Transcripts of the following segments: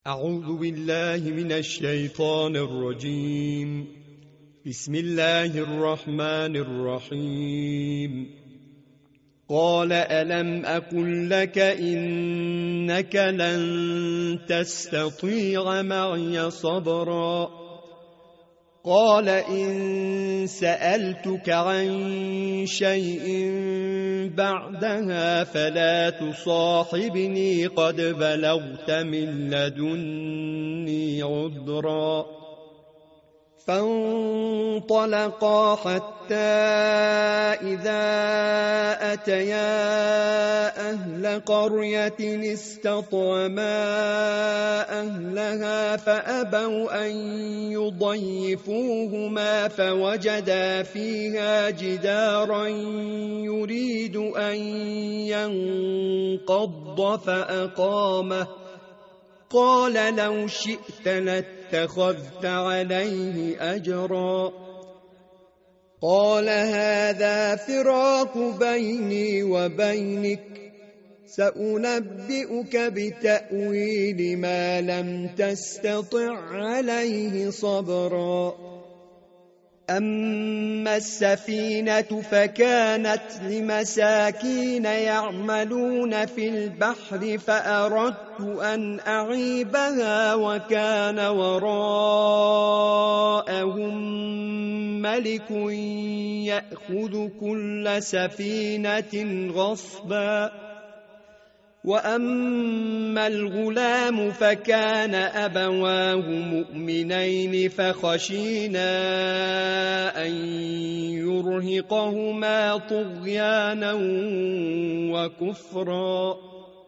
أعوذ بالله من الشيطان الرجيم. بسم الله الرحمن الرحيم. قال ألم أقل لك إنك لن تستطيع معي صبرا قال إن سألتك عن شيء بعدها فلا تصاحبني قد بلغت من لدني عذرا فانطلقا حتى إذا أتيا أهل قرية استطعما أهلها فأبوا أن يضيفوهما فوجدا فيها جدارا يريد أن ينقض فأقامه قال لو شئت لاتخذت عليه أجرا قال هذا فراق بيني وبينك سأنبئك بتأويل ما لم تستطع عليه صبرا أما السفينة فكانت لمساكين يعملون في البحر فأردت أن أعيبها وكان وراءهم ملك يأخذ كل سفينة غصبا وأما الغلام فكان أبواه مؤمنين فخشينا أن يرهقهما طغيانا وكفرا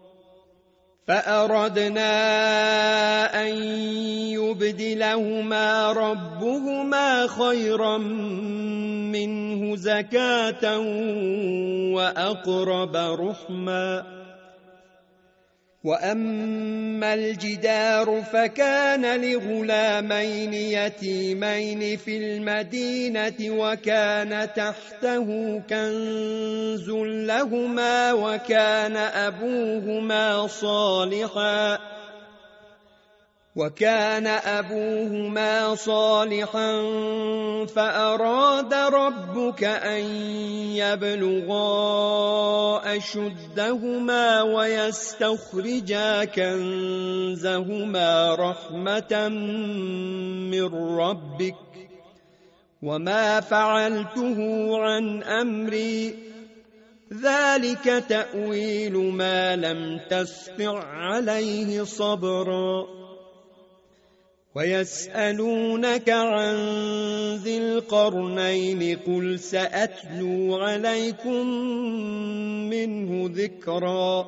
فأردنا أن يبدلهما ربهما خيرا منه زكاة وأقرب رحما وأما الجدار فكان لغلامين يتيمين في المدينة وكان تحته كنز لهما وكان أبوهما صالحا فأراد ربك أن يبلغا أشدهما ويستخرجا كنزهما رحمة من ربك وما فعلته عن أمري ذلك تأويل ما لم تستطع عليه صبرا ويسألونك عن ذي القرنين قل سأتلو عليكم منه ذكرا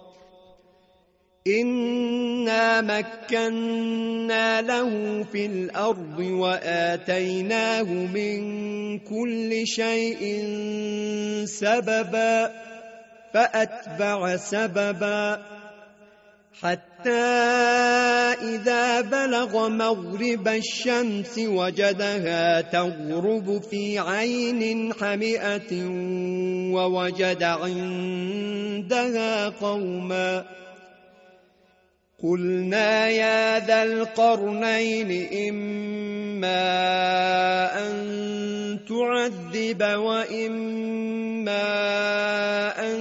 إنا مكنا له في الأرض وآتيناه من كل شيء سببا فأتبع سببا حتى إذا بلغ مغرب الشمس وجدها تغرب في عين حمئة ووجد عندها قوما قلنا يا ذا القرنين إما أن تعذب وإما أن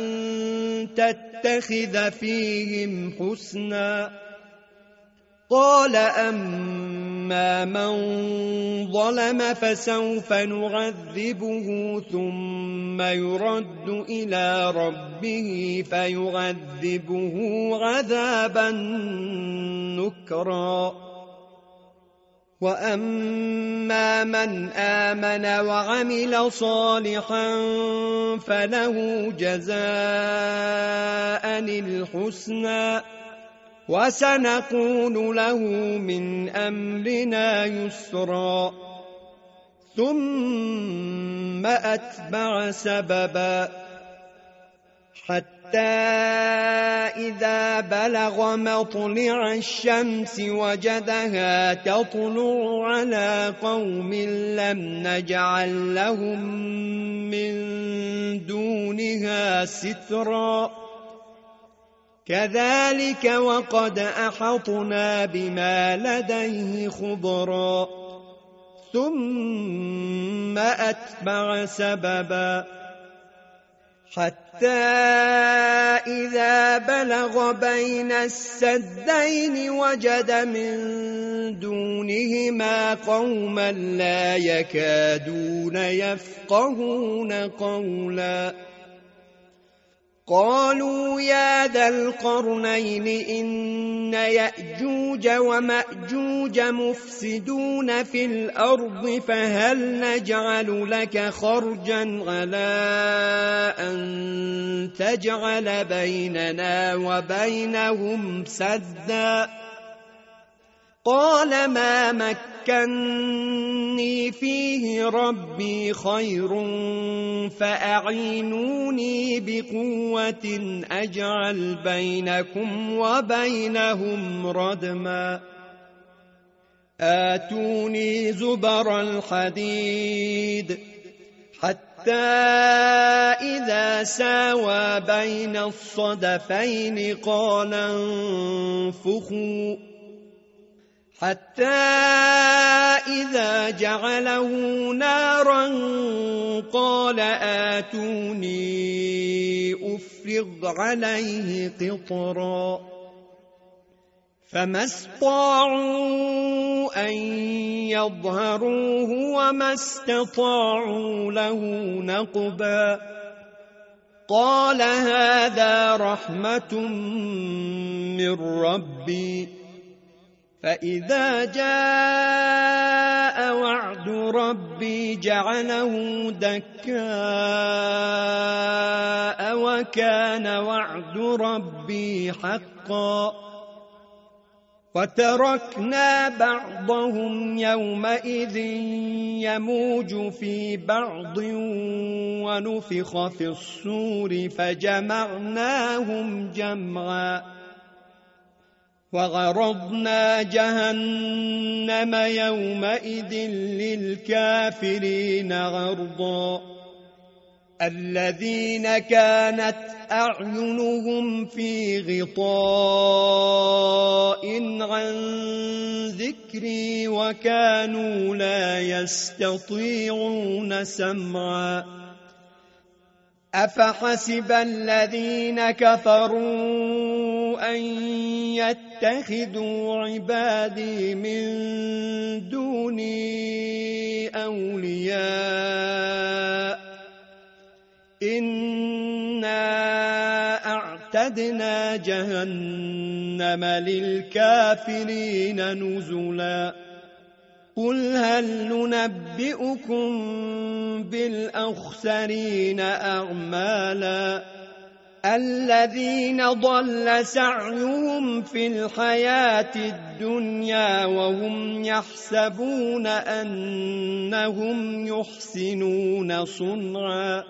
تتخذ فيهم حسنا قال أما من ظلم فسوف نعذبه ثم يرد إلى ربه فيعذبه عذابا نكرا وأما من آمن وعمل صالحا فله جزاء الحسنى وسنقول له من أمرنا يسرا ثم أتبع سببا حتى إذا بلغ مطلع الشمس وجدها تطلع على قوم لم نجعل لهم من دونها سترا كذلك وقد أحطنا بما لديه خبرا ثم أتبع سببا حتى إذا بلغ بين السدين وجد من دونهما قوما لا يكادون يفقهون قولا قالوا يا ذا القرنين إن يأجوج ومأجوج مفسدون في الأرض فهل نجعل لك خرجا على أن تجعل بيننا وبينهم سدا قال ما مكني فيه ربي خير فأعينوني بقوة أجعل بينكم وبينهم ردما آتوني زبر الحديد حتى إذا ساوى بين الصدفين قال انفخوا حتى إذا جعله نارا قال آتوني أفرغ عليه قطرا فما استطاعوا أن يظهروه وما استطاعوا له نقبا قال هذا رحمة من ربي فإذا جاء وعد ربي جعله دكاء وكان وعد ربي حقا وتركنا بعضهم يومئذ يموج في بعض ونفخ في الصور فجمعناهم جمعا وعرضنا جهنم يومئذ للكافرين عرضا الذين كانت أعينهم في غطاء عن ذكري وكانوا لا يستطيعون سمعا أفحسب الذين كفروا أن يتخذوا عبادي من دوني أولياء إنا أعتدنا جهنم للكافرين نزلا قل هل ننبئكم بالأخسرين أعمالا الذين ضل سعيهم في الحياة الدنيا وهم يحسبون أنهم يحسنون صنعا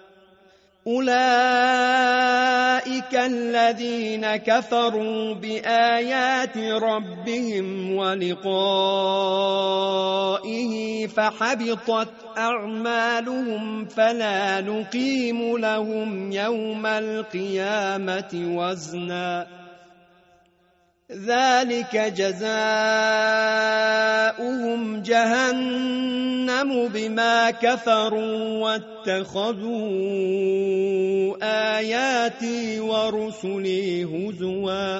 أولئك الذين كفروا بآيات ربهم ولقائه فحبطت أعمالهم فلا نقيم لهم يوم القيامة وزنا ذلك جزاؤهم جهنم بما كفروا واتخذوا آياتي ورسلي هزوا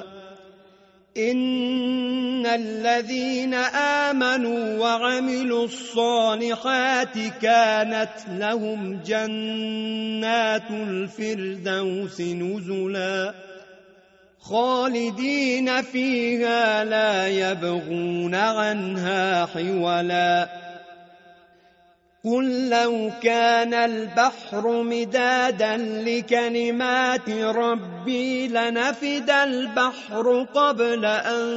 إن الذين آمنوا وعملوا الصالحات كانت لهم جنات الفردوس نزلا خالدين فيها لا يبغون عنها حولا قل لو كان البحر مدادا لكلمات ربي لنفد البحر قبل أن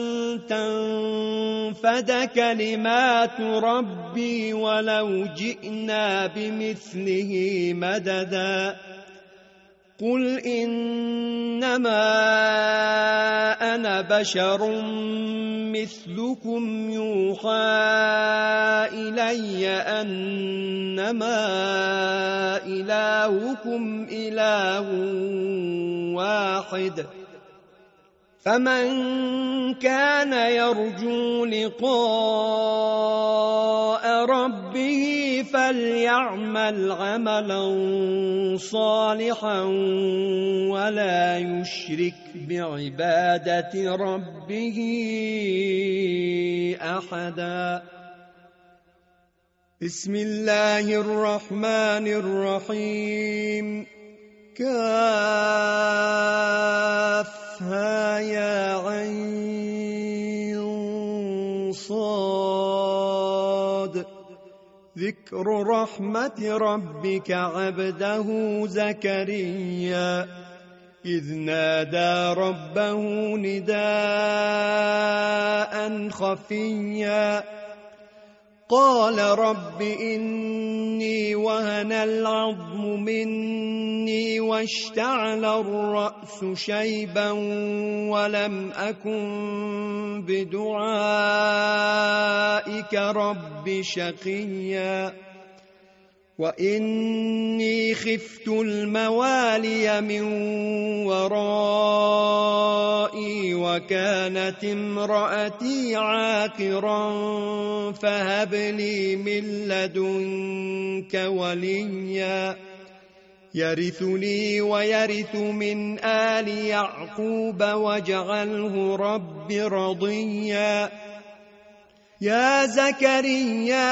تنفد كلمات ربي ولو جئنا بمثله مددا قل إنما أنا بشر مثلكم يوحى إلي أنما إلهكم إله واحد فمن كان يرجو لقاء ربه فليعمل عملا صالحا ولا يشرك بعبادة ربه أحدا. بسم الله الرحمن الرحيم. كافها يا عين صاد. ذكر رحمة ربك عبده زكريا إذ نادى ربه نداء خفيا قال رب إني وهن العظم مني واشتعل الرأس شيبا ولم أكن بدعائك رب شقيا وإني خفت الموالي من ورائي وكانت امرأتي عاقرا فهب لي من لدنك وليا يرثني ويرث من آل يعقوب واجعله رب رضيا. يا زكريا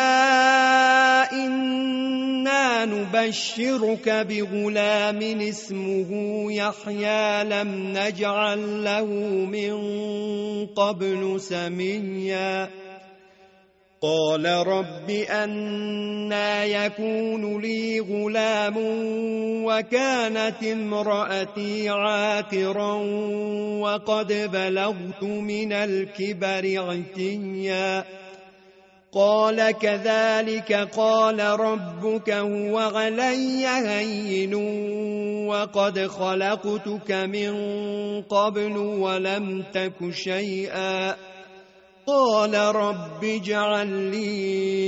إنا نبشرك بغلام اسمه يحيى لم نجعل له من قبل سميا قال رب أنى يكون لي غلام وكانت امرأتي عاقرا وقد بلغت من الكبر عتيا قال كذلك قال ربك هو علي هين وقد خلقتك من قبل ولم تك شيئا قال رب اجعل لي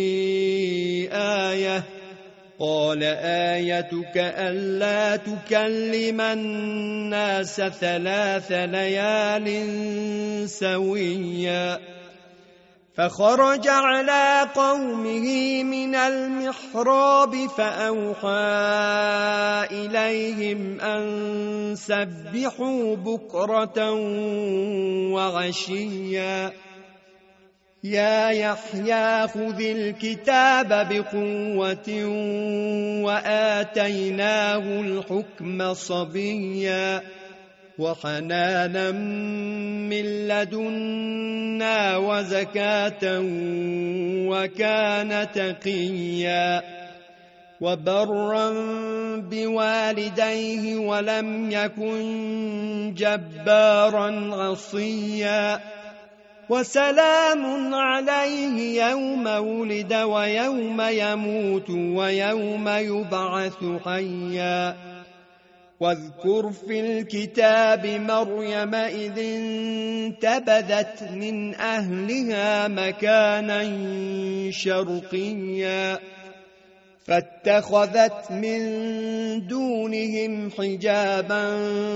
آية قال آيتك ألا تكلم الناس 3 ليال سويا فخرج على قومه من المحراب فأوحى إليهم أن سبحوا بكرة وعشيا يا يحيى خذ الكتاب بقوة وآتيناه الحكم صبيا وحنانا من لدنا وزكاة وكان تقيا وبرا بوالديه ولم يكن جبارا عصيا وسلام عليه يوم ولد ويوم يموت ويوم يبعث حيا واذكر في الكتاب مريم إذ انتبذت من أهلها مكانا شرقيا فاتخذت من دونهم حجابا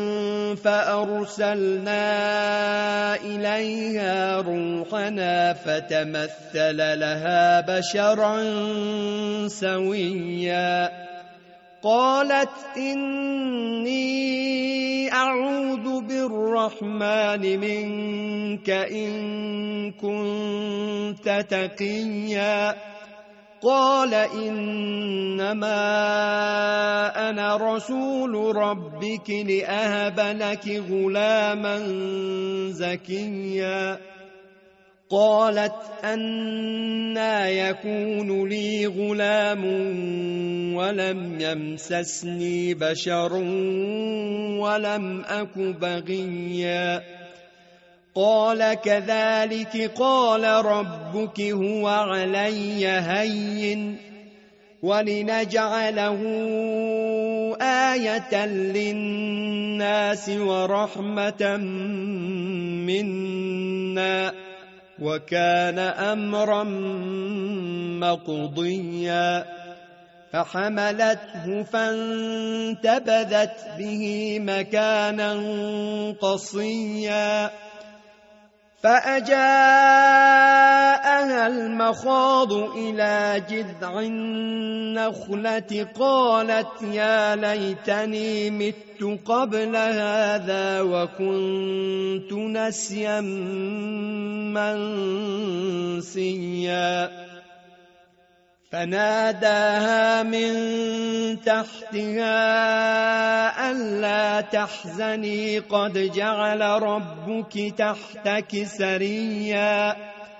فأرسلنا إليها روحنا فتمثل لها بشرا سويا قالت إني أعوذ بالرحمن منك إن كنت تقيا قال إنما أنا رسول ربك لأهب لك غلاما زكيا قالت أنى يكون لي غلام ولم يمسسني بشر ولم أك بغيا قال كذلك قال ربك هو علي هين ولنجعله آية للناس ورحمة منا وكان أمرا مقضيا فحملته فانتبذت به مكانا قصيا فأجاءها المخاض إلى جذع النخلة قالت يا ليتني مت قبل هذا وكنت نسيا منسيا فناداها من تحتها ألا تحزني قد جعل ربك تحتك سريا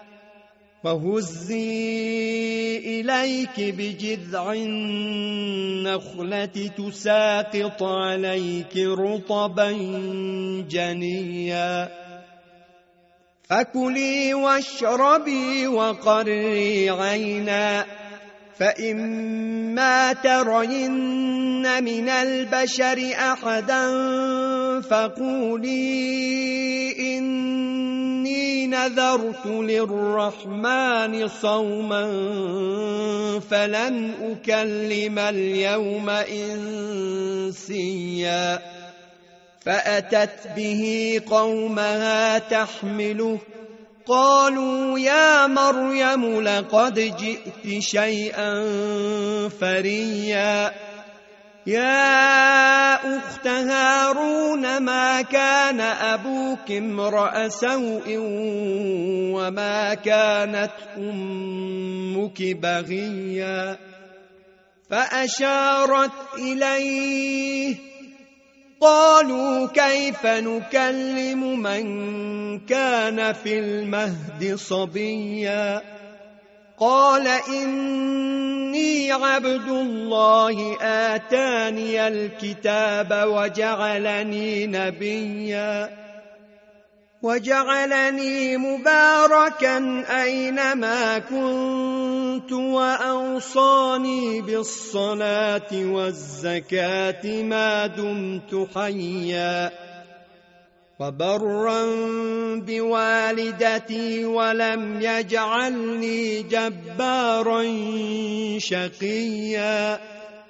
وهزي إليك بجذع النخلة تساقط عليك رطبا جنيا فكلي واشربي وقري عينا فإما ترين من البشر أحدا فقولي إني نذرت للرحمن صوما فلن أكلم اليوم إنسيا فأتت به قومها تحمله قالوا يا مريم لقد جئت شيئا فريا يا أخت هارون ما كان أبوك امرأ سوء وما كانت أمك بغيا فأشارت إليه قالوا كيف نكلم من كان في المهد صبيا قال إني عبد الله آتاني الكتاب وجعلني نبيا وجعلني مباركا أينما كنت وأوصاني بالصلاة والزكاة ما دمت حيا وبرا بوالدتي ولم يجعلني جبارا شقيا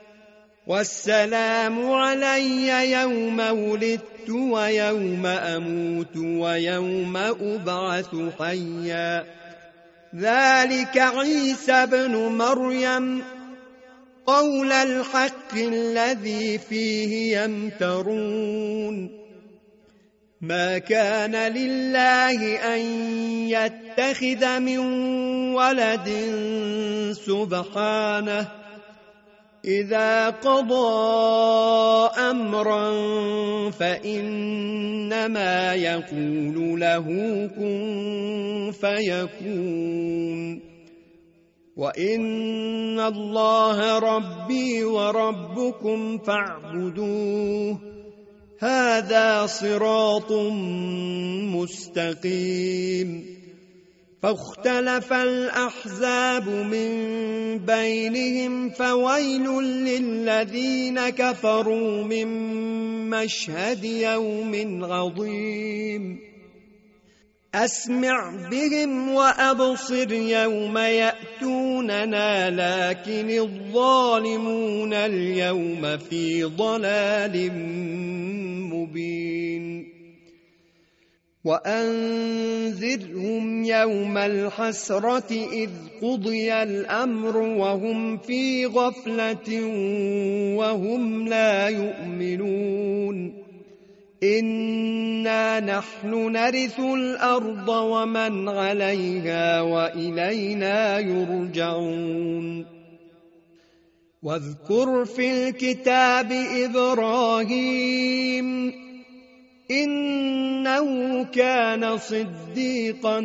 والسلام علي يوم ولدت ويوم أموت ويوم أبعث حيا ذلك عيسى ابن مريم قول الحق الذي فيه يمترون ما كان لله أن يتخذ من ولد سبحانه إذا قضى أمرا فإنما يقول له كن فيكون وإن الله ربي وربكم فاعبدوه هذا صراط مستقيم فاختلف الأحزاب من بينهم فويل للذين كفروا من مشهد يوم عظيم أسمع بهم وأبصر يوم يأتوننا لكن الظالمون اليوم في ضلال مبين وأنذرهم يوم الحسرة إذ قضي الأمر وهم في غفلة وهم لا يؤمنون إنا نحن نرث الأرض ومن عليها وإلينا يرجعون واذكر في الكتاب إبراهيم إنه كان صديقا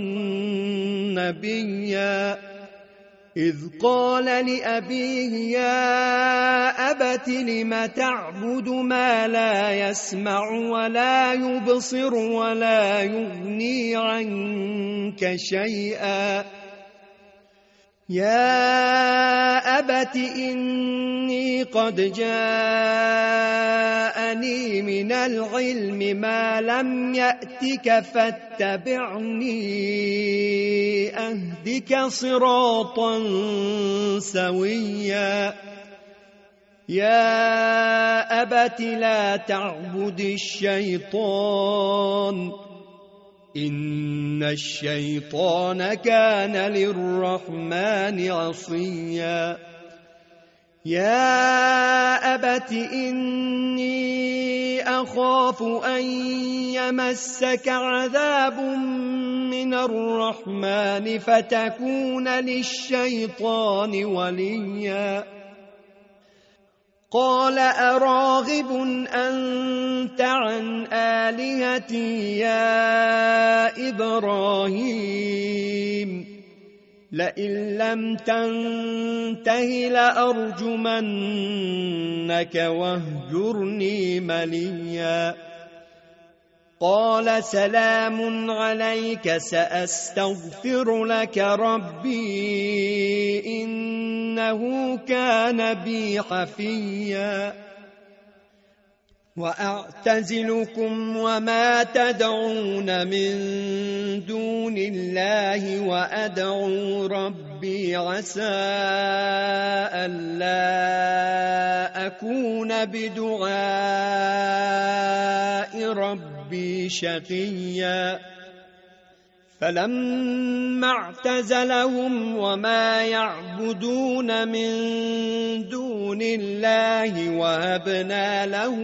نبيا إذ قال لأبيه يا أبت لم تعبد ما لا يسمع ولا يبصر ولا يغني عنك شيئا يا أبت إني قد جاءني من العلم ما لم يأتك فاتبعني أهدك صراطا سويا يا أبت لا تعبد الشيطان إن الشيطان كان للرحمن عصيا يا أبت إني أخاف أن يمسك عذاب من الرحمن فتكون للشيطان وليا قال أراغب أنت عن آلهتي يا إبراهيم لئن لم تنته لأرجمنك واهجرني مليا قال سلام عليك سأستغفر لك ربي إنه كان بي حفيا وأعتزلكم وما تدعون من دون الله وأدعو ربي عسى ألا أكون بدعاء ربي شقيا فلما اعتزلهم وما يعبدون من دون الله وهبنا له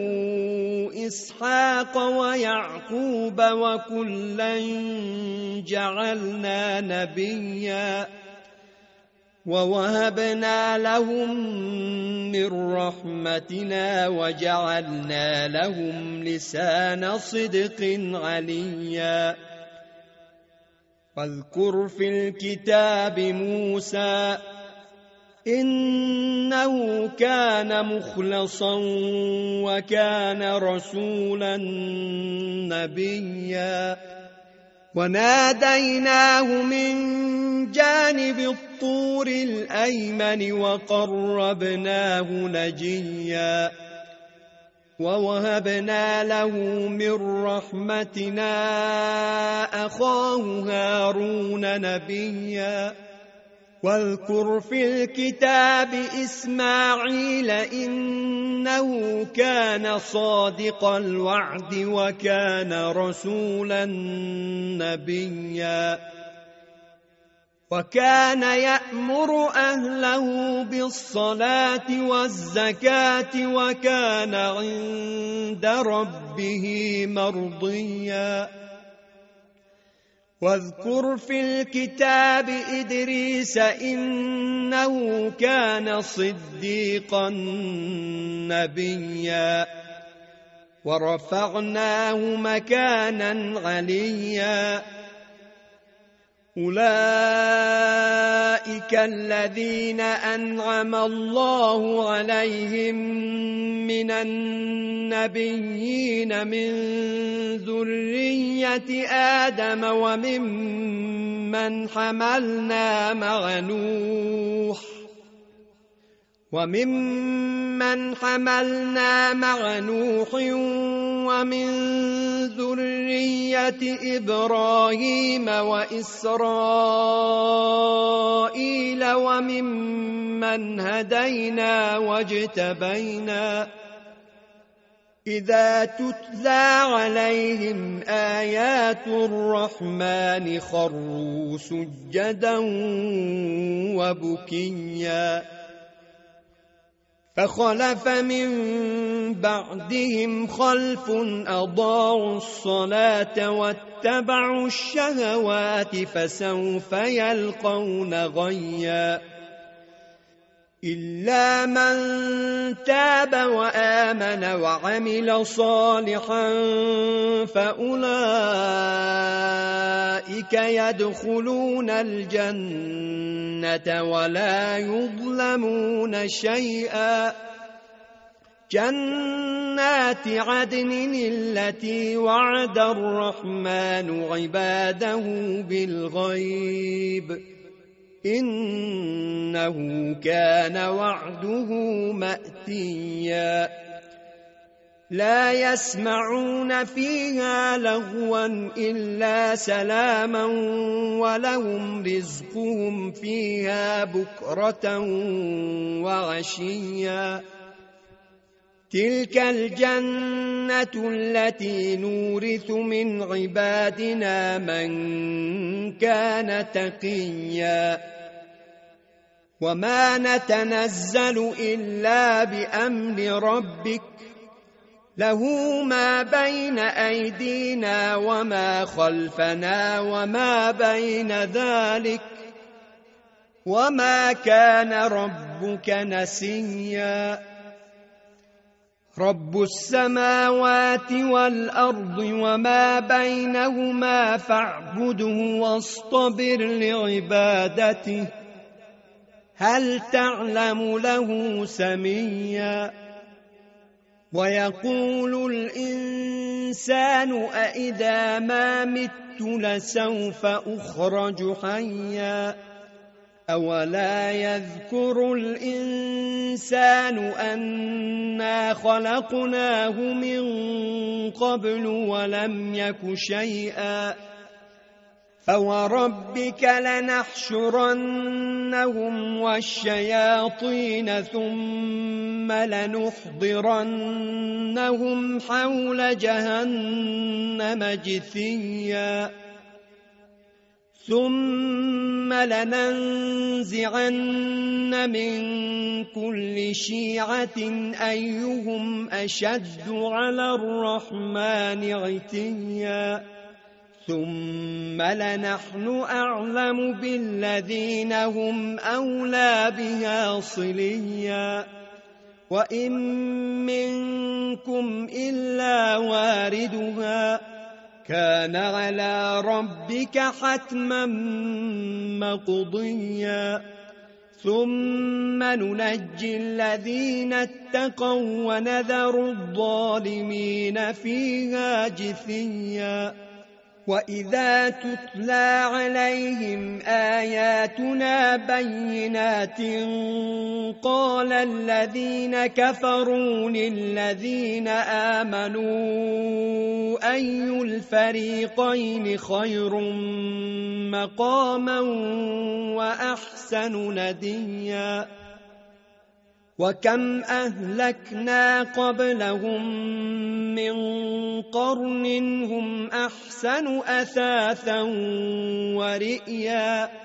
إسحاق ويعقوب وكلا جعلنا نبيا ووهبنا لهم من رحمتنا وجعلنا لهم لسان صدق عليا واذكر في الكتاب موسى إنه كان مخلصا وكان رسولا نبيا وناديناه من جانب الطور الأيمن وقربناه نجيا ووهبنا له من رحمتنا أخاه هارون نبيا واذكر في الكتاب إسماعيل إنه كان صادق الوعد وكان رسولا نبيا وكان يأمر أهله بالصلاة والزكاة وكان عند ربه مرضيا واذكر في الكتاب إدريس إنه كان صديقا نبيا ورفعناه مكانا عليا أولئك الذين أنعم الله عليهم من النبيين من ذرية آدم وممن حملنا مع نوح ومن ذرية إبراهيم وإسرائيل وممن هدينا واجتبينا إذا تتلى عليهم آيات الرحمن خروا سجدا وبكيا فخلف من بعدهم خلف أضاعوا الصلاة واتبعوا الشهوات فسوف يلقون غيا إلا من تاب وآمن وعمل صالحا فأولئك يدخلون الجنة ولا يظلمون شيئا جنات عدن التي وعد الرحمن عباده بالغيب إنه كان وعده مأتيا لا يسمعون فيها لغوا إلا سلاما ولهم رزقهم فيها بكرة وعشيا تلك الجنة التي نورث من عبادنا من كان تقيا وما نتنزل إلا بأمر ربك له ما بين أيدينا وما خلفنا وما بين ذلك وما كان ربك نسيا رب السماوات والأرض وما بينهما فاعبده واصطبر لعبادته هل تعلم له سميا ويقول الإنسان أإذا ما مت لسوف أخرج حيا أولا يذكر الإنسان أنا خلقناه من قبل ولم يك شيئا فوربك لنحشرنهم والشياطين ثم لنحضرنهم حول جهنم جثيا ثم لننزعن من كل شيعة أيهم أشد على الرحمن عتيا ثم لنحن أعلم بالذين هم أولى بها صليا وإن منكم إلا واردها كان على ربك حتما مقضيا ثم ننجي الذين اتقوا ونذر الظالمين فيها جثيا وإذا تتلى عليهم آياتنا بينات قال الذين كفروا للذين آمنوا أي الفريقين خير مقاما وأحسن نديا وكم أهلكنا قبلهم من قرن هم أحسن أثاثا ورئيا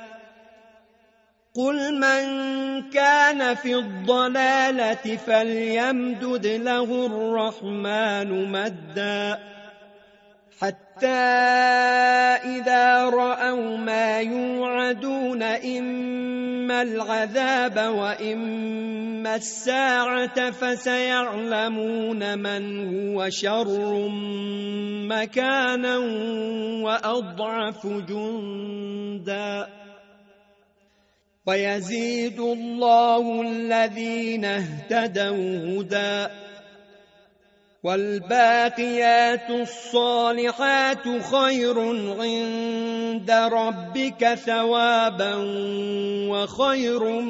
قل من كان في الضلالة فليمدد له الرحمن مدا حتى إذا رأوا ما يوعدون إما العذاب وإما الساعة فسيعلمون من هو شر مكانا وأضعف جندا ويزيد الله الذين اهتدوا هدى والباقيات الصالحات خير عند ربك ثوابا وخير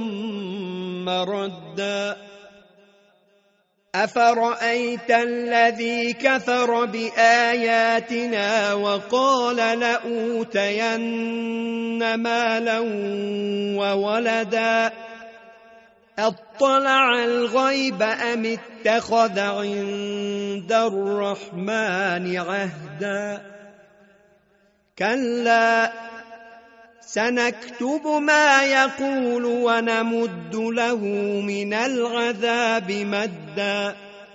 مردا أفرأيت الذي كفر بآياتنا وقال لأوتين مالا وولدا أطلع الغيب أم اتخذ عند الرحمن عهدا كلا سنكتب ما يقول ونمد له من العذاب مدا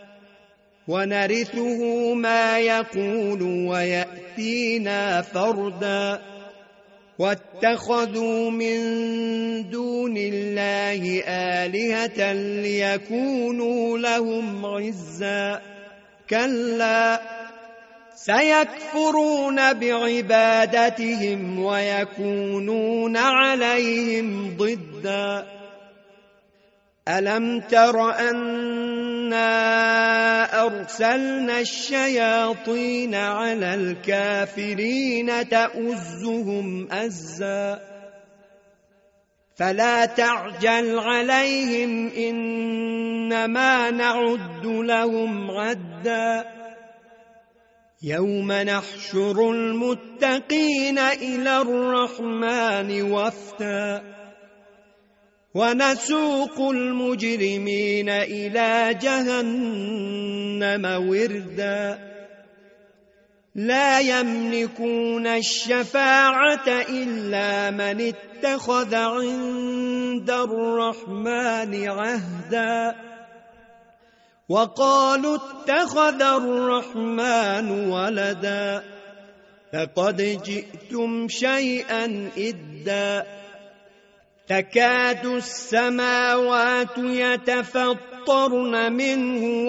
ونرثه ما يقول ويأتينا فردا واتخذوا من دون الله آلهة ليكونوا لهم عزا كلا سيكفرون بعبادتهم ويكونون عليهم ضدا ألم تر أنا أرسلنا الشياطين على الكافرين تؤزهم أزا فلا تعجل عليهم إنما نعد لهم عدا يوم نحشر المتقين إلى الرحمن وفدا ونسوق المجرمين إلى جهنم وردا لا يملكون الشفاعة إلا من اتخذ عند الرحمن عهدا وقالوا اتخذ الرحمن ولدا لقد جئتم شيئا إدا تكاد السماوات يتفطرن منه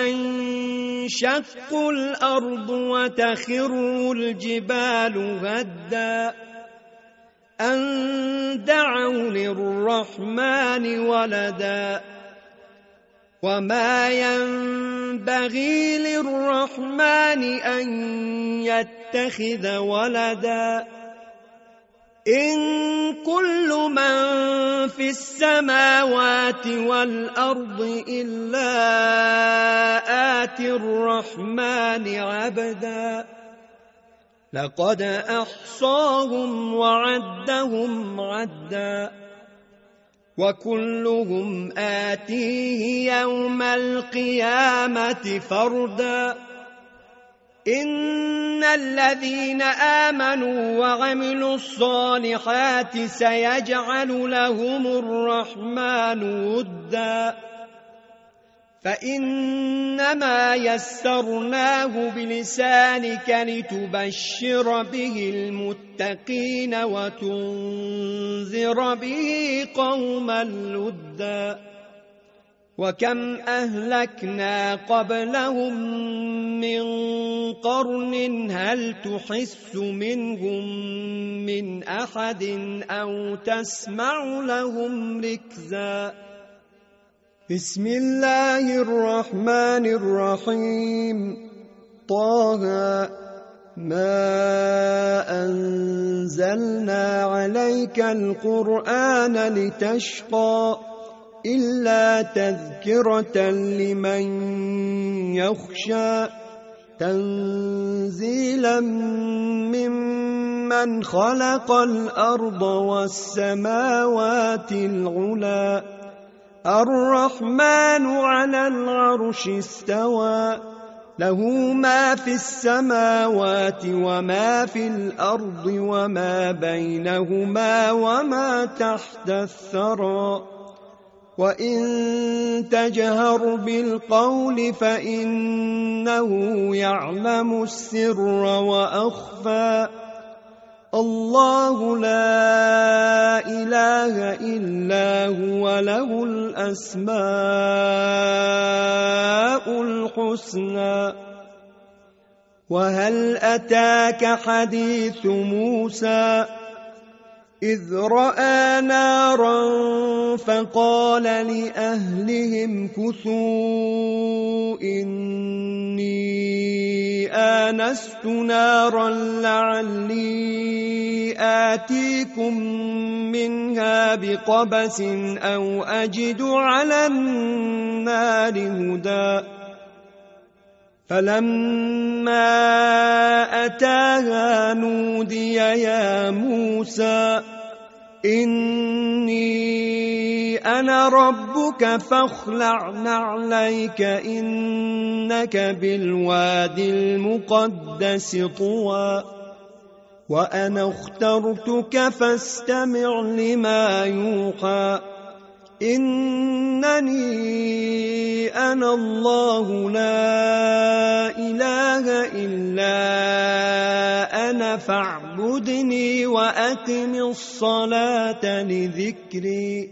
وتنشق الأرض وتخر الجبال هدا أن دعوا للرحمن ولدا وما ينبغي للرحمن أن يتخذ ولدا إن كل من في السماوات والأرض إلا آتي الرحمن عبدا لقد أحصاهم وعدهم عدا وكلهم آتيه يوم القيامة فردا إن الذين آمنوا وعملوا الصالحات سيجعل لهم الرحمن ودا فإنما يسرناه بلسانك لتبشر به المتقين وتنذر به قوما لدا وكم أهلكنا قبلهم من قرن هل تحس منهم من أحد أو تسمع لهم ركزا بسم الله الرحمن الرحيم طه ما أنزلنا عليك القرآن لتشقى إلا تذكرة لمن يخشى تنزيلا ممن خلق الأرض والسماوات العلى الرحمن على العرش استوى له ما في السماوات وما في الأرض وما بينهما وما تحت الثرى وإن تجهر بالقول فإنه يعلم السر وأخفى الله لا إله إلا هو له الأسماء الحسنى وهل أتاك حديث موسى إذ رأى نارا فقال لأهلهم كثوا إني آنست نارا لعلي آتيكم منها بقبس أو أجد على النار هدى فلما أتاها نودي يا موسى إني أنا ربك فاخلع نعليك إنك بالوادي المقدس طوى وأنا اخترتك فاستمع لما يوحى إنني أنا الله لا إله إلا أنا فاعبدني وأقم الصلاة لذكري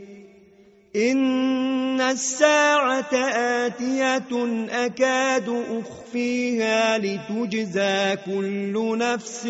إن الساعة آتية أكاد أخفيها لتجزى كل نفس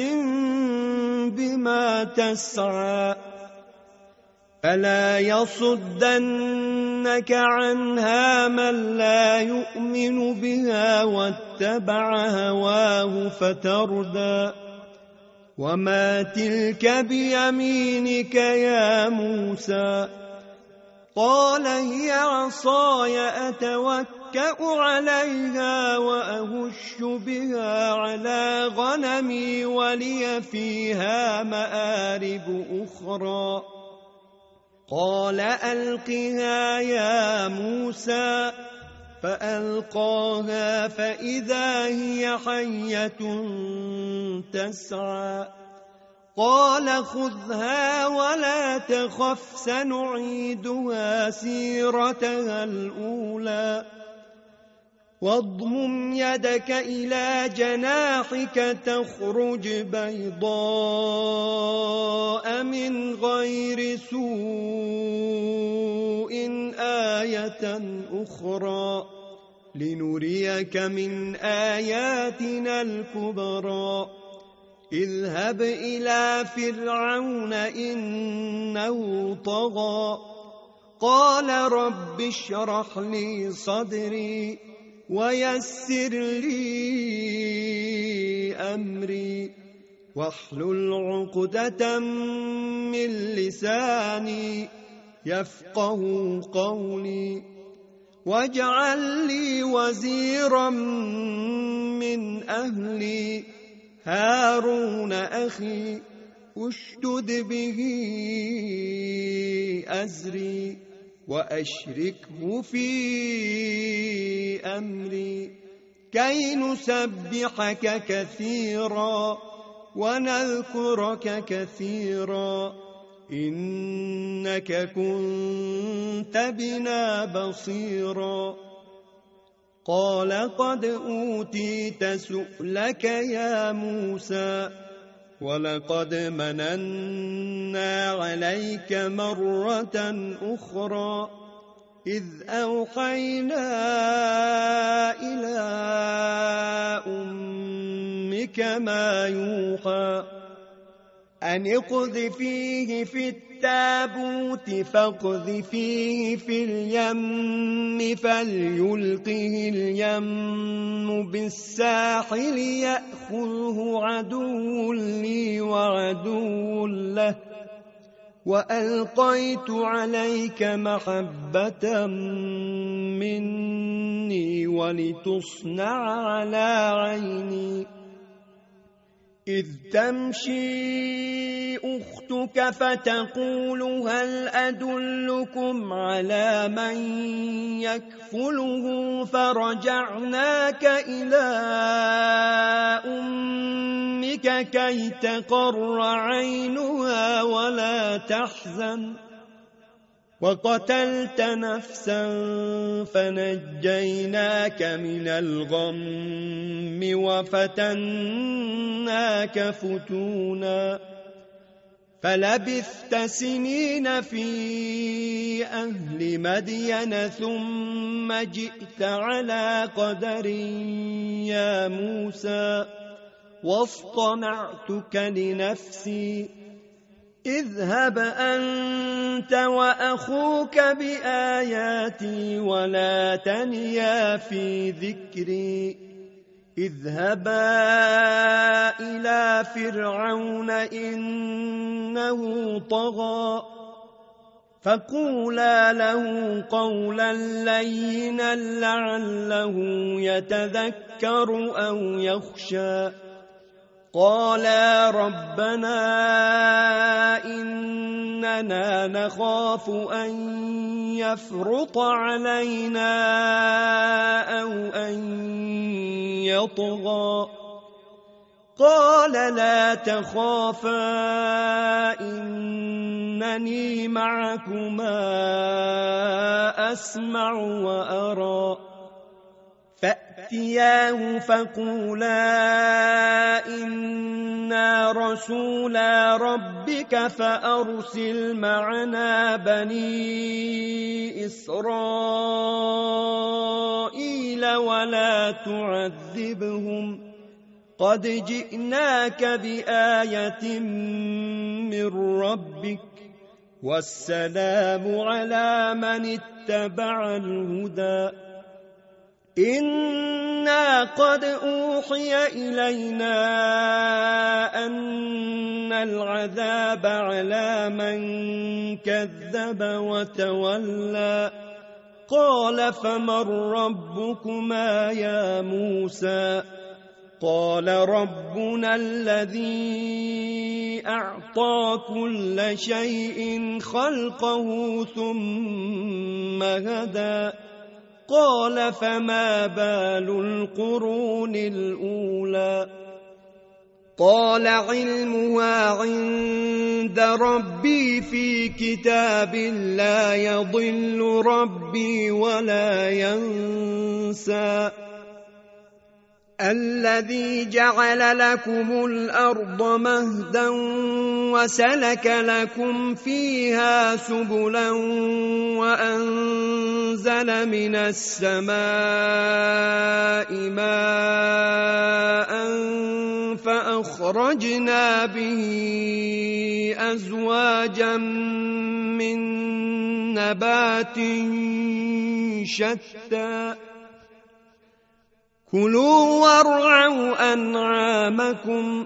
بما تسعى فلا يصدنك عنها من لا يؤمن بها واتبع هواه فتردى وما تلك بيمينك يا موسى قال هي عصاي أتوكأ عليها وأهش بها على غنمي ولي فيها مآرب أخرى قال ألقها يا موسى فألقاها فإذا هي حية تسعى قال خذها ولا تخف سنعيدها سيرتها الأولى واضمم يدك إلى جناحك تخرج بيضاء من غير سوء آية أخرى لنريك من آياتنا الكبرى اذهب إلى فرعون إنه طغى قال رب اشرح لي صدري ويسر لي أمري واحلل عقدة من لساني يفقه قولي واجعل لي وزيرا من أهلي هارون أخي اشدد به أزري وأشركه في أمري كي نسبحك كثيرا ونذكرك كثيرا إنك كنت بنا بصيرا قال قد أوتيت سؤلك يا موسى ولقد مننا عليك مرة أخرى إذ أوحينا إلى أمك ما يوحى أن اقذفيه في التابوت فاقذفيه في اليم فليلقه اليم بالساحل يأخذه عدو لي وعدو له وألقيت عليك محبة مني ولتصنع على عيني إذ تمشي أختك فتقول هل أدلكم على من يكفله فرجعناك إلى أمك كي تقر عينها ولا تحزن وقتلت نفسا فنجيناك من الغم وفتناك فتونا فلبثت سنين في أهل مدين ثم جئت على قدر يا موسى واصطنعتك لنفسي اذهب أنت وأخوك بآياتي ولا تنيا في ذكري اذهبا إلى فرعون إنه طغى فقولا له قولا لينا لعله يتذكر أو يخشى قالا ربنا إننا نخاف أن يفرط علينا أو أن يطغى قال لا تخافا إنني معكما أسمع وأرى فأتياه فقولا إنا رسولا ربك فأرسل معنا بني إسرائيل ولا تعذبهم قد جئناك بآية من ربك والسلام على من اتبع الهدى إنا قد أوحي إلينا أن العذاب على من كذب وتولى قال فمن ربكما يا موسى قال ربنا الذي أعطى كل شيء خلقه ثم هدى قال فما بال القرون الأولى قال علمها عند ربي في كتاب لا يضل ربي ولا ينسى الذي جعل لكم الأرض مهدا وسلك لكم فيها سبلا وأنزل من السماء ماء فأخرجنا به أزواجا من نبات شتى كلوا وارعوا أنعامكم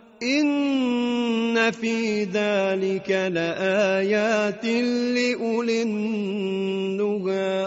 إن في ذلك لآيات لأولي النهى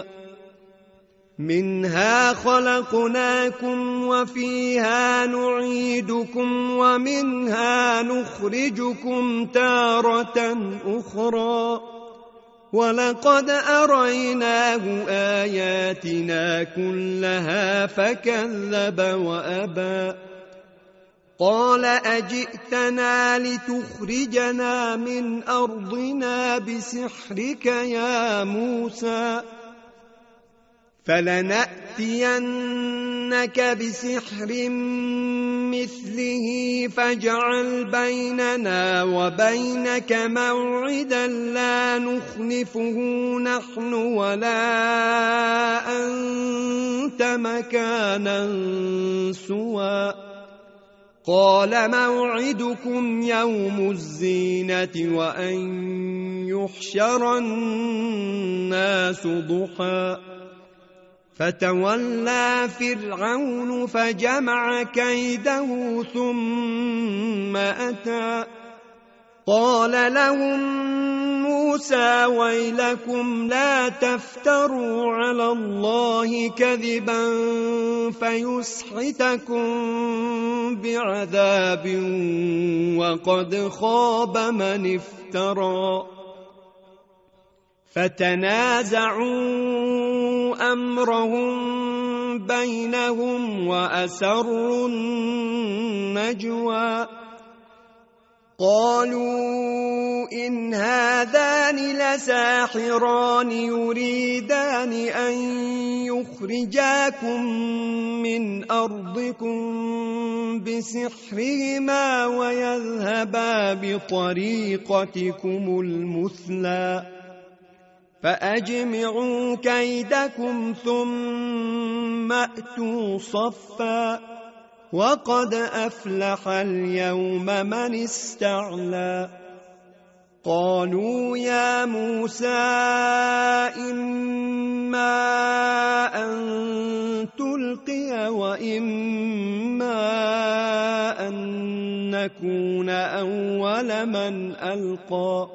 منها خلقناكم وفيها نعيدكم ومنها نخرجكم تارة أخرى ولقد أريناه آياتنا كلها فكذب وأبى قال أجئتنا لتخرجنا من أرضنا بسحرك يا موسى فلنأتينك بسحر مثله فاجعل بيننا وبينك موعدا لا نخلفه نحن ولا أنت مكانا سوى قال موعدكم يوم الزينة وأن يحشر الناس ضحى فتولى فرعون فجمع كيده ثم أتى قال لهم موسى ويلكم لا تفتروا على الله كذبا فيسحتكم بعذاب وقد خاب من افترى فتنازعوا أمرهم بينهم وأسروا النجوى قالوا إن هذان لساحران يريدان أن يخرجاكم من أرضكم بسحرهما ويذهبا بطريقتكم المثلى فأجمعوا كيدكم ثم أتوا صفا وقد أفلح اليوم من استعلى قالوا يا موسى إما أن تلقي وإما أن نكون أول من ألقى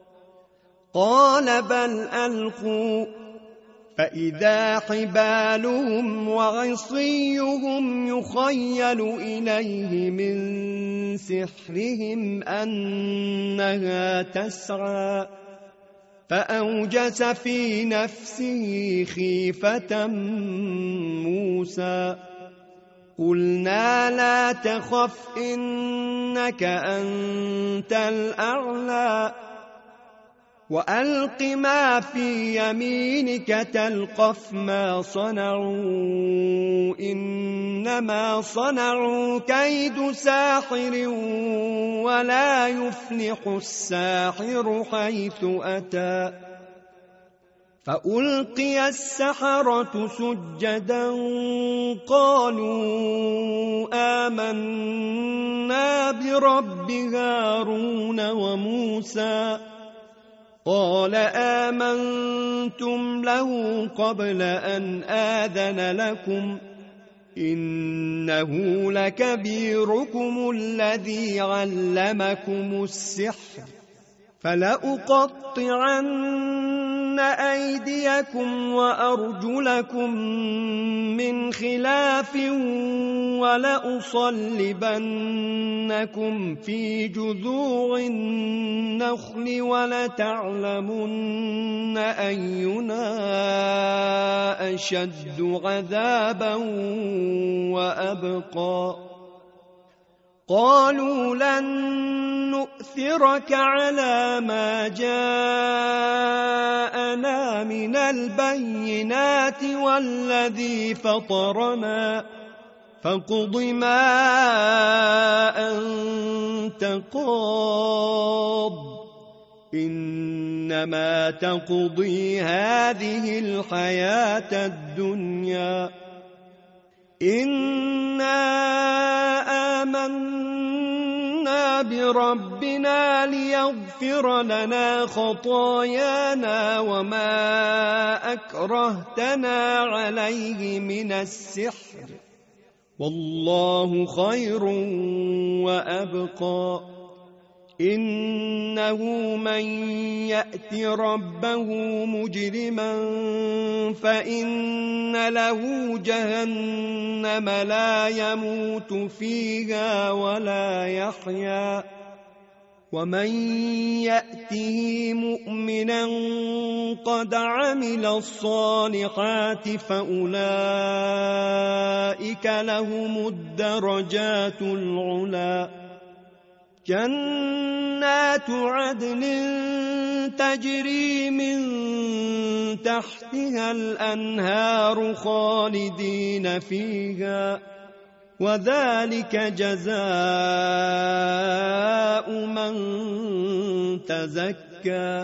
قال بل ألقوا فإذا حبالهم وعصيهم يخيل إليه من سحرهم أنها تسعى فأوجس في نفسه خيفة موسى قلنا لا تخف إنك أنت الأعلى وألق ما في يمينك تلقف ما صنعوا إنما صنعوا كيد ساحر ولا يفلح الساحر حيث أتى فألقي السحرة سجدا قالوا آمنا برب هارون وموسى قال آمنتم له قبل أن آذن لكم إنه لكبيركم الذي علمكم السحر فلأقطعن أيديكم وأرجلكم من خلاف ولأصلبنكم في جذوع النخل ولتعلمن أينا أشد عذابا وأبقى قالوا لن نؤثرك على ما جاءنا من البينات والذي فطرنا فاقض ما أنت قاض إنما تقضي هذه الحياة الدنيا إنا آمنا بربنا ليغفر لنا خطايانا وما أكرهتنا عليه من السحر والله خير وأبقى إنه من يأت ربه مجرما فإن له جهنم لا يموت فيها ولا يحيا ومن يأته مؤمنا قد عمل الصالحات فأولئك لهم الدرجات العلى جنات عدن تجري من تحتها الأنهار خالدين فيها وذلك جزاء من تزكى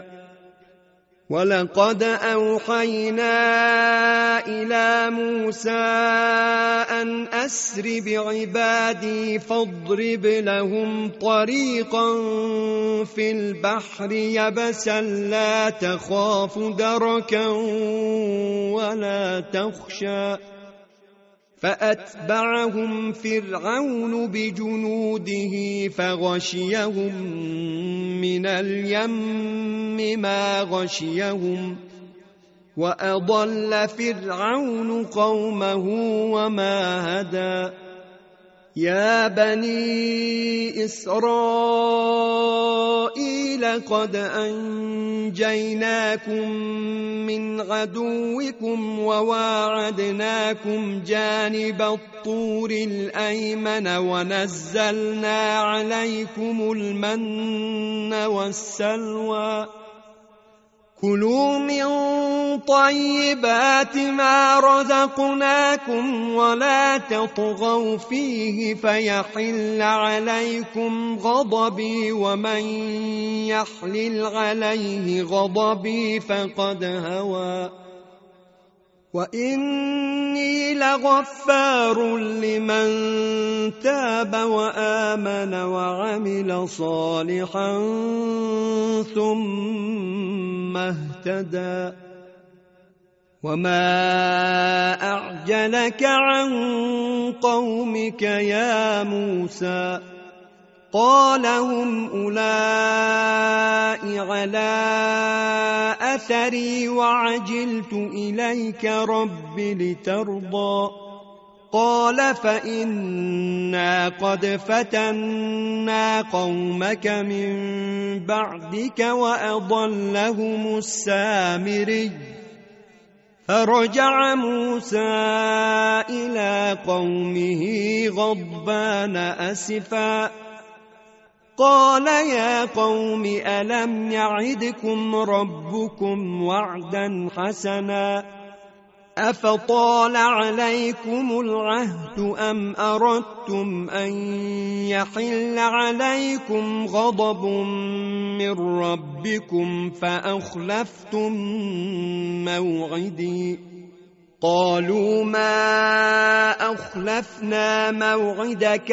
ولقد أوحينا إلى موسى أن أسر بعبادي فاضرب لهم طريقا في البحر يبسا لا تخاف دركا ولا تخشى فأتبعهم فرعون بجنوده فغشيهم من اليم ما غشيهم وأضل فرعون قومه وما هدى يا بني إسرائيل قد أنجيناكم من عدوكم وواعدناكم جانب الطور الأيمن ونزلنا عليكم المن والسلوى كلوا من طيبات ما رزقناكم ولا تطغوا فيه فيحل عليكم غضبي ومن يحلل عليه غضبي فقد هوى وإني لغفار لمن تاب وآمن وعمل صالحا ثم اهتدى وما أعجلك عن قومك يا موسى قال هم أولئك على أثري وعجلت إليك رب لترضى قال فإنا قد فتنا قومك من بعدك وأضلهم السامري فرجع موسى إلى قومه غضبان أسفا قال يا قوم ألم يعدكم ربكم وعدا حسنا أفطال عليكم العهد أم أردتم أن يحل عليكم غضب من ربكم فأخلفتم موعدي قالوا ما أخلفنا موعدك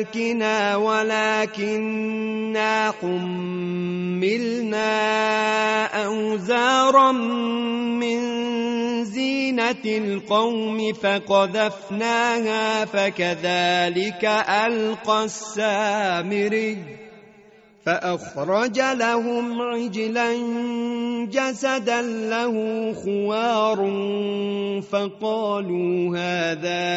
بملكنا ولكننا حملنا أوزارا من زينة القوم فقذفناها فكذلك ألقى السامري فأخرج لهم عجلا جسدا له خوار فقالوا هذا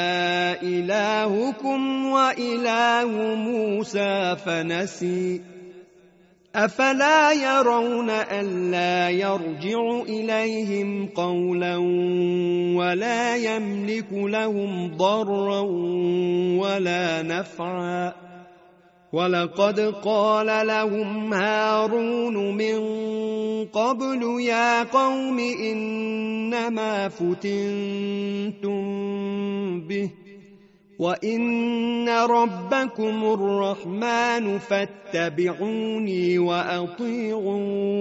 إلهكم وإله موسى فنسي أفلا يرون ألا يرجع إليهم قولا ولا يملك لهم ضرا ولا نفعا ولقد قال لهم هارون من قبل يا قوم إنما فتنتم به وإن ربكم الرحمن فاتبعوني وأطيعوا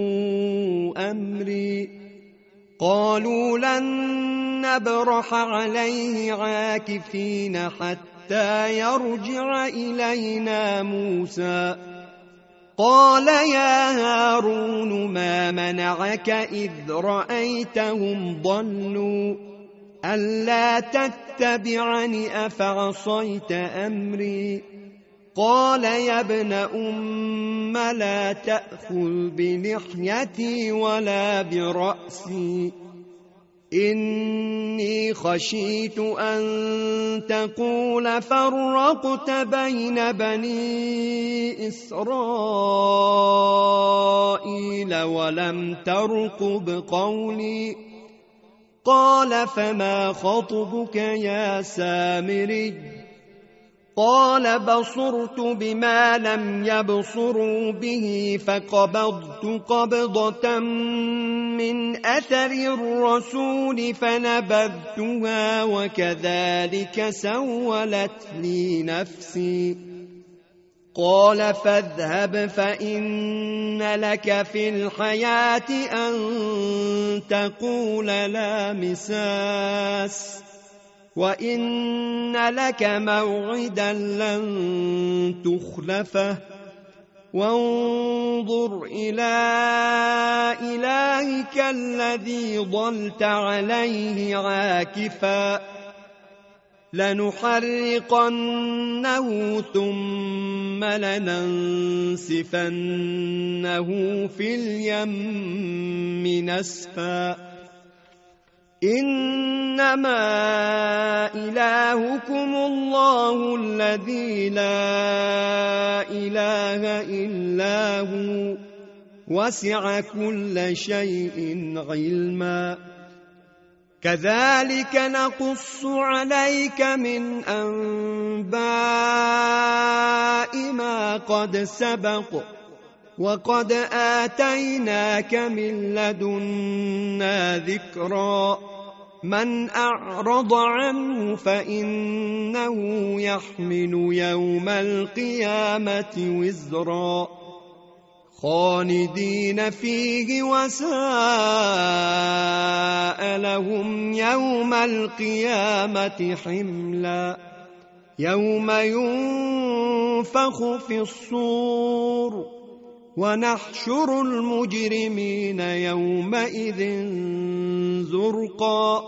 أمري قالوا لن نبرح عليه عاكفين حتى يرجع إلينا موسى قال يا هارون ما منعك إذ رأيتهم ضلوا ألا تتبعني أفعصيت أمري قال يا ابن أم لا تأخذ بلحيتي ولا برأسي إني خشيت أن تقول فرقت بين بني إسرائيل ولم ترقب قولي قال فما خطبك يا سامري قال بصرت بما لم يبصروا به فقبضت قبضة من أثر الرسول فنبذتها وكذلك سولت لي نفسي قال فاذهب فإن لك في الحياة أن تقول لا مساس وإن لك موعدا لن تخلفه وانظر إلى إلهك الذي ظلت عليه عاكفا لنحرقنه ثم لننسفنه في اليم نسفا إنما إلهكم الله الذي لا إله إلا هو وسع كل شيء علما كذلك نقص عليك من أنباء ما قد سبق وقد آتيناك من لدنا ذكرا من أعرض عنه فإنه يحمل يوم القيامة وزرا خالدين فيه وساء لهم يوم القيامة حملا يوم ينفخ في الصور ونحشر المجرمين يومئذ زرقا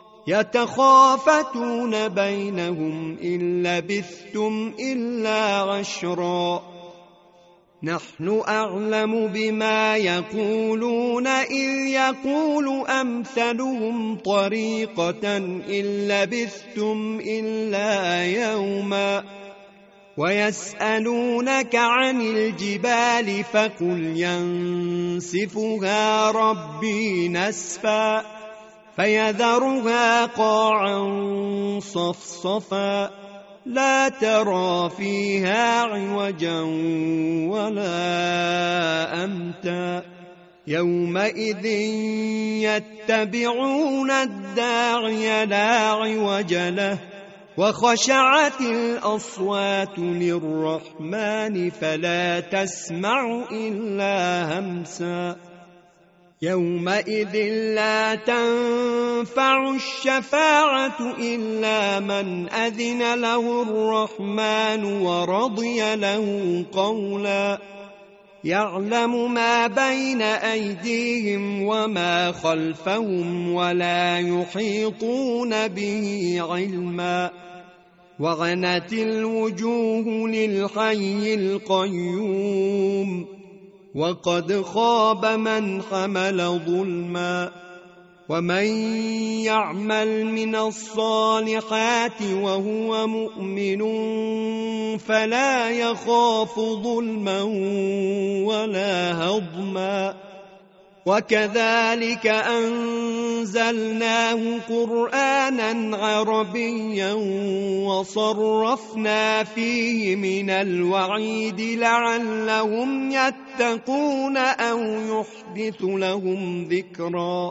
يتخافتون بينهم إن لبثتم إلا عشرا نحن أعلم بما يقولون إذ يقول أمثلهم طريقة إن لبثتم إلا يوما ويسألونك عن الجبال فقل ينسفها ربي نسفا فيذرها قاعا صفصفا لا ترى فيها عوجا ولا أمتا يومئذ يتبعون الداعي لا عوج له وخشعت الأصوات للرحمن فلا تسمع إلا همسا يومئذ لا تنفع الشفاعة إلا من أذن له الرحمن ورضي له قولا يعلم ما بين أيديهم وما خلفهم ولا يحيطون به علما وعنت الوجوه للحي القيوم وقد خاب من حمل ظلما ومن يعمل من الصالحات وهو مؤمن فلا يخاف ظلما ولا هضما وكذلك أنزلناه قرآنا عربيا وصرفنا فيه من الوعيد لعلهم يتقون أو يحدث لهم ذكرا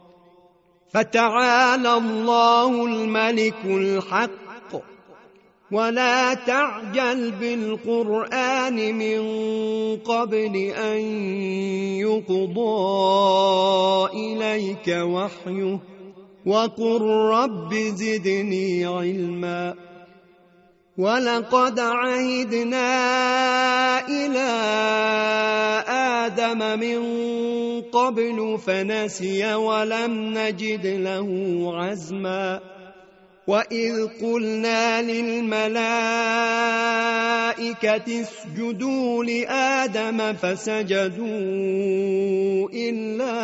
فتعالى الله الملك الحق ولا تعجل بالقرآن من قبل أن يقضى إليك وحيه وقل رب زدني علما ولقد عهدنا إلى آدم من قبل فنسي ولم نجد له عزما وإذ قلنا للملائكة اسجدوا لآدم فسجدوا إلا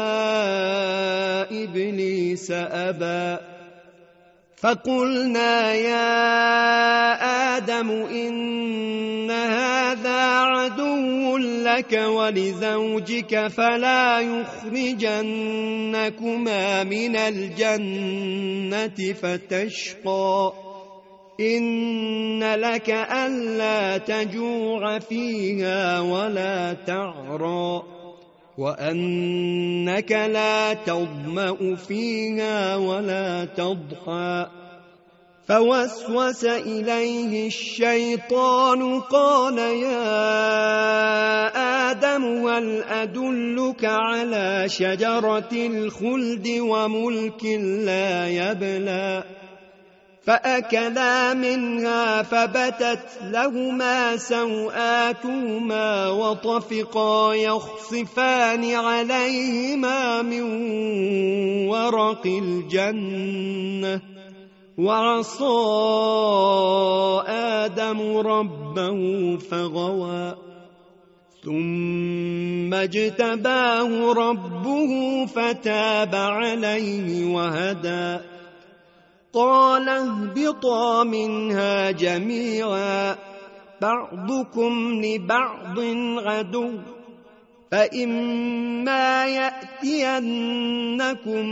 إبليس أبى فقلنا يا آدم إن هذا عدو لك ولزوجك فلا يخرجنكما من الجنة فتشقى إن لك ألا تجوع فيها ولا تعرى وأنك لا تظمأ فيها ولا تضحى فوسوس إليه الشيطان قال يا آدم هل أدلك على شجرة الخلد وملك لا يبلى فأكلا منها فبدت لهما سوآتهما وطفقا يخصفان عليهما من ورق الجنة وعصى آدم ربه فغوى ثم اجتباه ربه فتاب عليه وهدى قال اهبطا منها جميعا بعضكم لبعض عدو فإما يأتينكم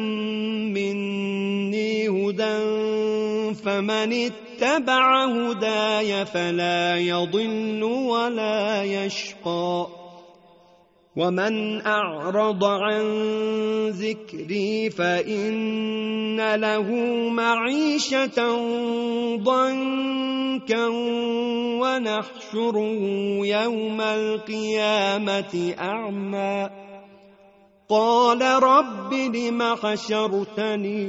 مني هدى فمن اتبع هداي فلا يضل ولا يشقى ومن أعرض عن ذكري فإن له معيشة ضنكا ونحشره يوم القيامة أعمى قال رب لم حشرتني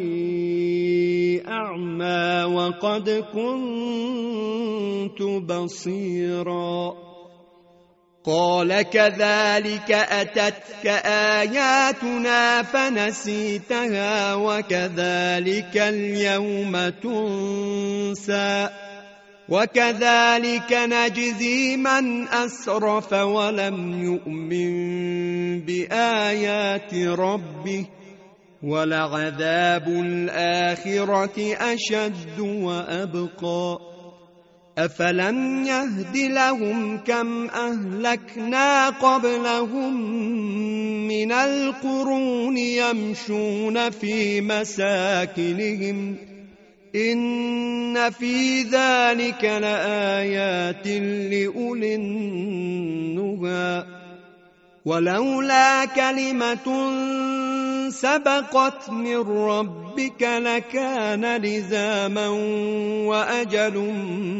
أعمى وقد كنت بصيرا قال كذلك أتتك آياتنا فنسيتها وكذلك اليوم تنسى وكذلك نجزي من أسرف ولم يؤمن بآيات ربه ولعذاب الآخرة أشد وأبقى أفلم يهد لهم كم أهلكنا قبلهم من القرون يمشون في مساكنهم إن في ذلك لآيات لأولي النهى ولولا كلمة سبقت من ربك لكان لزاما وأجل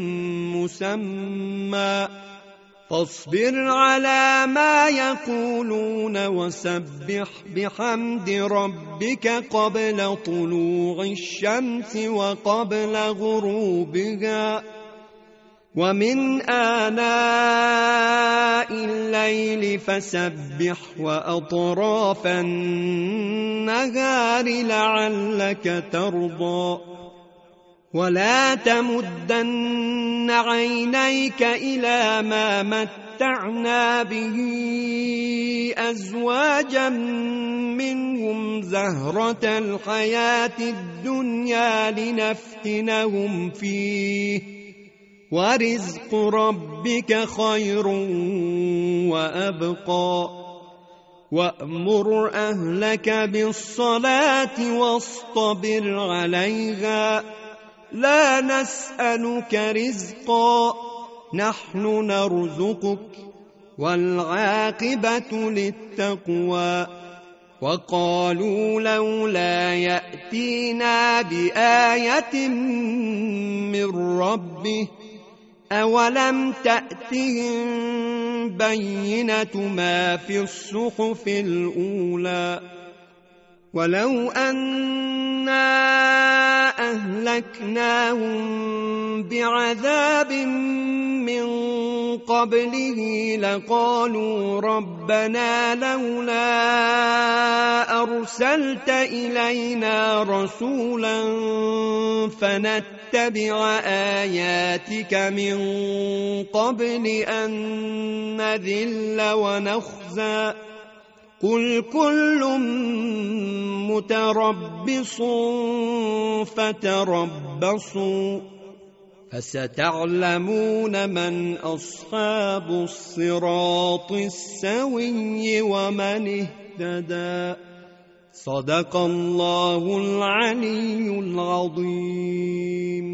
مسمى فاصبر على ما يقولون وسبح بحمد ربك قبل طلوع الشمس وقبل غروبها ومن آناء الليل فسبح وأطراف النهار لعلك ترضى ولا تمدن عينيك إلى ما متعنا به أزواجا منهم زهرة الحياة الدنيا لنفتنهم فيه ورزق ربك خير وأبقى وأمر أهلك بالصلاة واصطبر عليها لا نسألك رزقا نحن نرزقك والعاقبة للتقوى وقالوا لولا يأتينا بآية من ربه أولم تأتهم بينة ما في الصحف الأولى ولو أنا أهلكناهم بعذاب من قبله لقالوا ربنا لولا أرسلت إلينا رسولا فنتبع آياتك من قبل أن نذل ونخزى قل كل متربص فتربصوا فستعلمون من أصحاب الصراط السوي ومن اهتدى صدق الله العلي العظيم.